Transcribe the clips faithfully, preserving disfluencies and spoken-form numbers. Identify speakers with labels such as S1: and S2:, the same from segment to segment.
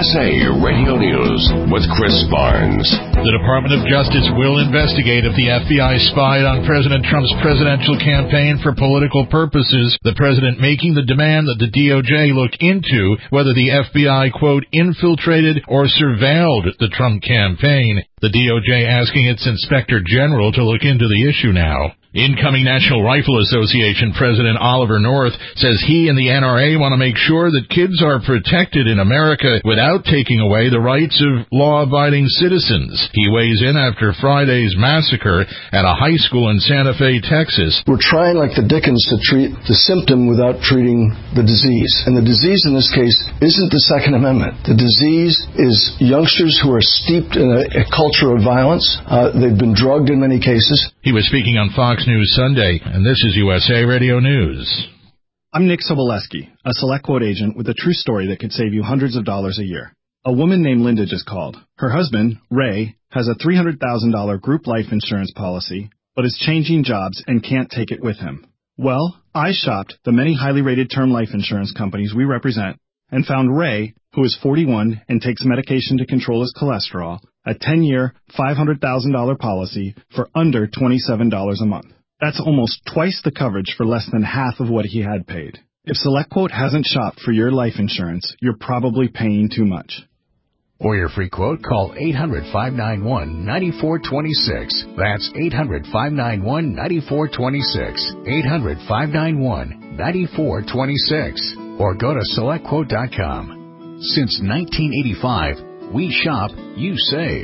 S1: S A Radio News with Chris Barnes.
S2: The Department of Justice will investigate if the F B I spied on President Trump's presidential campaign for political purposes, the president making the demand that the D O J look into whether the F B I, quote, infiltrated or surveilled the Trump campaign. The D O J asking its Inspector General to look into the issue now. Incoming National Rifle Association President Oliver North says he and the N R A want to make sure that kids are protected in America without taking away the rights of law-abiding citizens. He weighs in after Friday's massacre at a high school in Santa Fe, Texas.
S3: We're trying like the Dickens to treat the symptom without treating the disease. And the disease in this case isn't the Second Amendment. The disease is youngsters who are steeped in a, a culture of violence. Uh, they've been drugged in many cases.
S2: He was speaking on Fox News Sunday, and this is U S A Radio News.
S4: I'm Nick Soboleski, a Select Quote agent with a true story that could save you hundreds of dollars a year. A woman named Linda just called. Her husband, Ray, has a three hundred thousand dollars group life insurance policy, but is changing jobs and can't take it with him. Well, I shopped the many highly rated term life insurance companies we represent and found Ray, who is forty-one and takes medication to control his cholesterol, a ten-year, five hundred thousand dollars policy for under twenty-seven dollars a month. That's almost twice the coverage for less than half of what he had paid. If SelectQuote hasn't shopped for your life insurance, you're probably paying too much.
S5: For your free quote, call eight hundred, five nine one, nine four two six. That's eight hundred, five nine one, nine four two six. eight hundred, five nine one, nine four two six. Or go to select quote dot com. Since nineteen eighty-five, we shop, you save.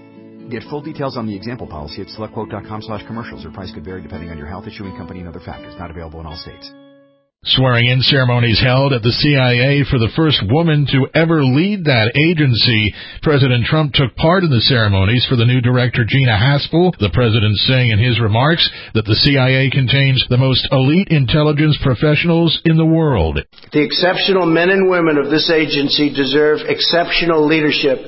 S6: Get full details on the example policy at select quote dot com slash commercials. Your price could vary depending on your health, issuing company, and other factors. Not available in all states.
S2: Swearing-in ceremonies held at the C I A for the first woman to ever lead that agency. President Trump took part in the ceremonies for the new director, Gina Haspel. The president saying in his remarks that the C I A contains the most elite intelligence professionals in the world.
S7: The exceptional men and women of this agency deserve exceptional leadership.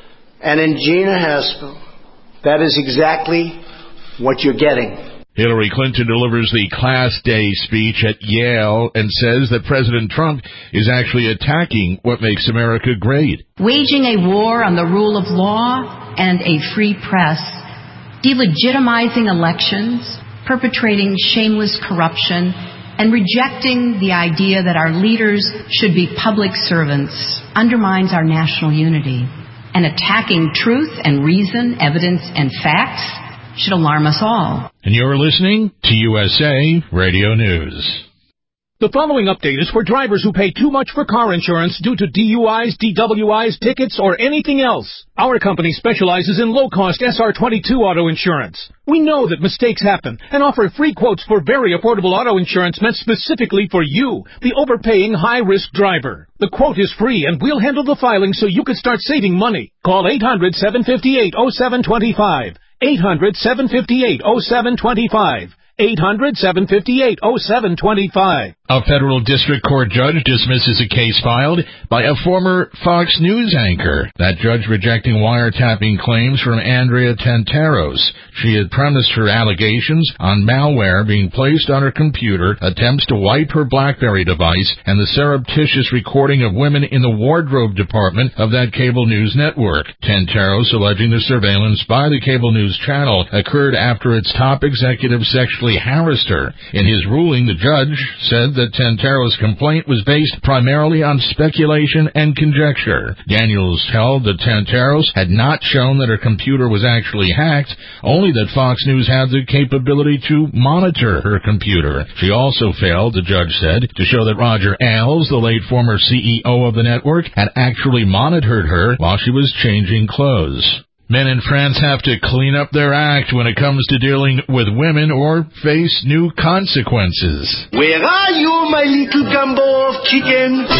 S7: And in Gina Haspel, that is exactly what you're getting.
S2: Hillary Clinton delivers the Class Day speech at Yale and says that President Trump is actually attacking what makes America great.
S8: Waging a war on the rule of law and a free press, delegitimizing elections, perpetrating shameless corruption, and rejecting the idea that our leaders should be public servants undermines our national unity. And attacking truth and reason, evidence and facts should alarm us all.
S2: And you're listening to U S A Radio News.
S9: The following update is for drivers who pay too much for car insurance due to D U Is, D W Is, tickets, or anything else. Our company specializes in low-cost S R twenty-two auto insurance. We know that mistakes happen and offer free quotes for very affordable auto insurance meant specifically for you, the overpaying high-risk driver. The quote is free, and we'll handle the filing so you can start saving money. Call eight hundred, seven five eight, oh seven two five. eight hundred, seven five eight, oh seven two five. eight hundred, seven five eight, oh seven two five.
S2: A federal district court judge dismisses a case filed by a former Fox News anchor. That judge rejecting wiretapping claims from Andrea Tantaros. She had premised her allegations on malware being placed on her computer, attempts to wipe her BlackBerry device, and the surreptitious recording of women in the wardrobe department of that cable news network. Tantaros alleging the surveillance by the cable news channel occurred after its top executive sexually harassed her. In his ruling, the judge said that Tantaros' complaint was based primarily on speculation and conjecture. Daniels held that Tantaros had not shown that her computer was actually hacked, only that Fox News had the capability to monitor her computer. She also failed, the judge said, to show that Roger Ailes, the late former C E O of the network, had actually monitored her while she was changing clothes. Men in France have to clean up their act when it comes to dealing with women or face new consequences.
S7: Where are you, my little gumbo of chicken?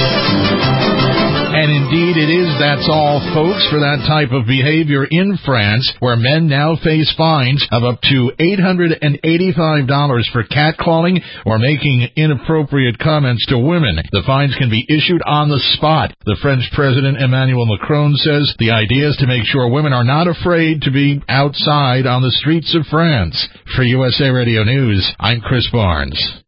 S2: And indeed it is that's all, folks, for that type of behavior in France, where men now face fines of up to eight hundred eighty-five dollars for catcalling or making inappropriate comments to women. The fines can be issued on the spot. The French President Emmanuel Macron says the idea is to make sure women are not afraid to be outside on the streets of France. For U S A Radio News, I'm Chris Barnes.